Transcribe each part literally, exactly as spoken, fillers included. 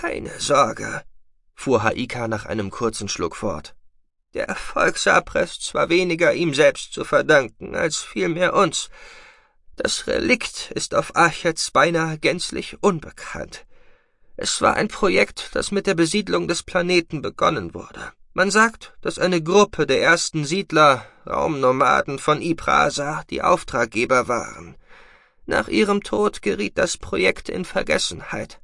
Keine Sorge, fuhr Haika nach einem kurzen Schluck fort. Der Erfolg Saprests war weniger ihm selbst zu verdanken, als vielmehr uns. Das Relikt ist auf Archets beinahe gänzlich unbekannt. Es war ein Projekt, das mit der Besiedlung des Planeten begonnen wurde. Man sagt, dass eine Gruppe der ersten Siedler, Raumnomaden von Iprasa, die Auftraggeber waren. Nach ihrem Tod geriet das Projekt in Vergessenheit.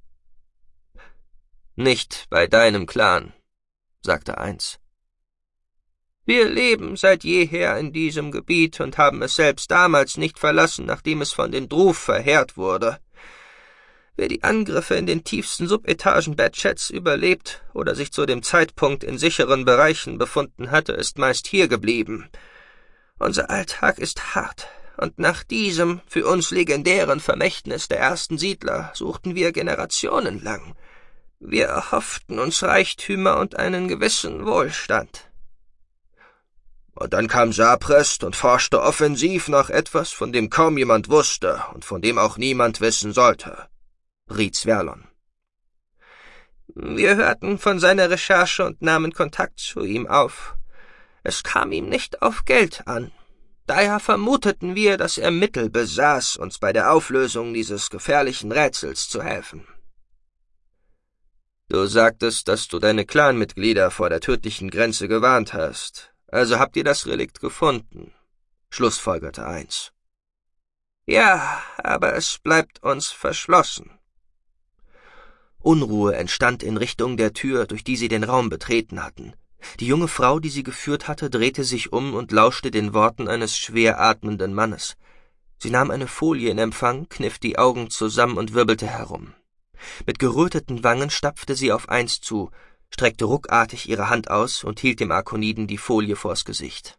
»Nicht bei deinem Clan«, sagte Eins. »Wir leben seit jeher in diesem Gebiet und haben es selbst damals nicht verlassen, nachdem es von den Druf verheert wurde. Wer die Angriffe in den tiefsten Subetagen Batchets überlebt oder sich zu dem Zeitpunkt in sicheren Bereichen befunden hatte, ist meist hier geblieben. Unser Alltag ist hart, und nach diesem für uns legendären Vermächtnis der ersten Siedler suchten wir generationenlang. Wir erhofften uns Reichtümer und einen gewissen Wohlstand. Und dann kam Saprest und forschte offensiv nach etwas, von dem kaum jemand wusste und von dem auch niemand wissen sollte«, riet Sverlon. »Wir hörten von seiner Recherche und nahmen Kontakt zu ihm auf. Es kam ihm nicht auf Geld an. Daher vermuteten wir, dass er Mittel besaß, uns bei der Auflösung dieses gefährlichen Rätsels zu helfen.« »Du sagtest, dass du deine Clanmitglieder vor der tödlichen Grenze gewarnt hast. Also habt ihr das Relikt gefunden«, schlussfolgerte Eins. »Ja, aber es bleibt uns verschlossen.« Unruhe entstand in Richtung der Tür, durch die sie den Raum betreten hatten. Die junge Frau, die sie geführt hatte, drehte sich um und lauschte den Worten eines schwer atmenden Mannes. Sie nahm eine Folie in Empfang, kniff die Augen zusammen und wirbelte herum. Mit geröteten Wangen stapfte sie auf Eins zu, streckte ruckartig ihre Hand aus und hielt dem Arkoniden die Folie vors Gesicht.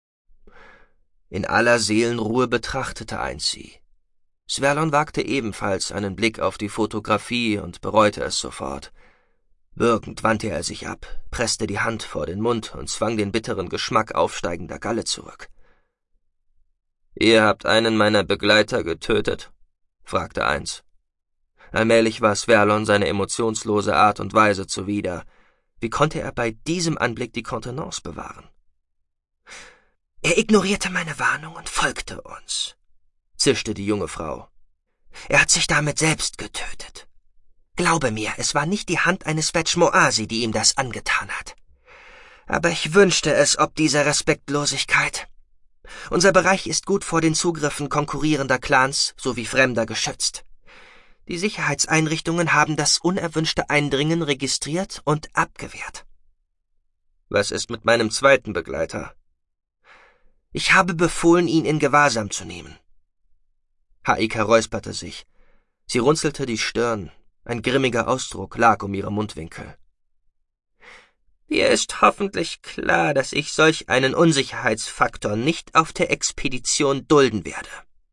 In aller Seelenruhe betrachtete Eins sie. Sverlon wagte ebenfalls einen Blick auf die Fotografie und bereute es sofort. Würgend wandte er sich ab, presste die Hand vor den Mund und zwang den bitteren Geschmack aufsteigender Galle zurück. »Ihr habt einen meiner Begleiter getötet?« fragte Eins. Allmählich war Sverlon seine emotionslose Art und Weise zuwider. Wie konnte er bei diesem Anblick die Kontenance bewahren? »Er ignorierte meine Warnung und folgte uns«, zischte die junge Frau. »Er hat sich damit selbst getötet. Glaube mir, es war nicht die Hand eines Vetch Moasi, die ihm das angetan hat. Aber ich wünschte es ob dieser Respektlosigkeit. Unser Bereich ist gut vor den Zugriffen konkurrierender Clans sowie Fremder geschützt. Die Sicherheitseinrichtungen haben das unerwünschte Eindringen registriert und abgewehrt.« »Was ist mit meinem zweiten Begleiter?« »Ich habe befohlen, ihn in Gewahrsam zu nehmen.« Haika räusperte sich. Sie runzelte die Stirn. Ein grimmiger Ausdruck lag um ihre Mundwinkel. »Dir ist hoffentlich klar, dass ich solch einen Unsicherheitsfaktor nicht auf der Expedition dulden werde.«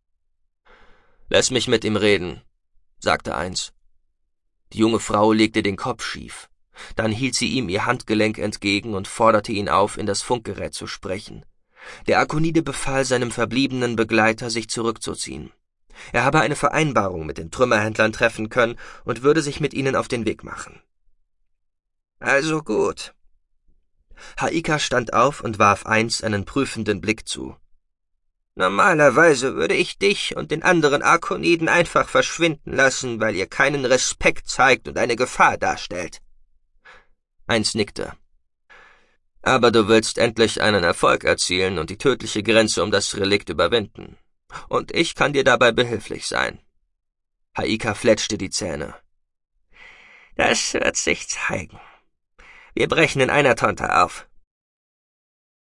»Lass mich mit ihm reden«, sagte Eins. Die junge Frau legte den Kopf schief. Dann hielt sie ihm ihr Handgelenk entgegen und forderte ihn auf, in das Funkgerät zu sprechen. Der Arkonide befahl seinem verbliebenen Begleiter, sich zurückzuziehen. Er habe eine Vereinbarung mit den Trümmerhändlern treffen können und würde sich mit ihnen auf den Weg machen. »Also gut.« Haika stand auf und warf Eins einen prüfenden Blick zu. »Normalerweise würde ich dich und den anderen Arkoniden einfach verschwinden lassen, weil ihr keinen Respekt zeigt und eine Gefahr darstellt.« Eins nickte. »Aber du willst endlich einen Erfolg erzielen und die tödliche Grenze um das Relikt überwinden. Und ich kann dir dabei behilflich sein.« Haika fletschte die Zähne. »Das wird sich zeigen. Wir brechen in einer Tonte auf.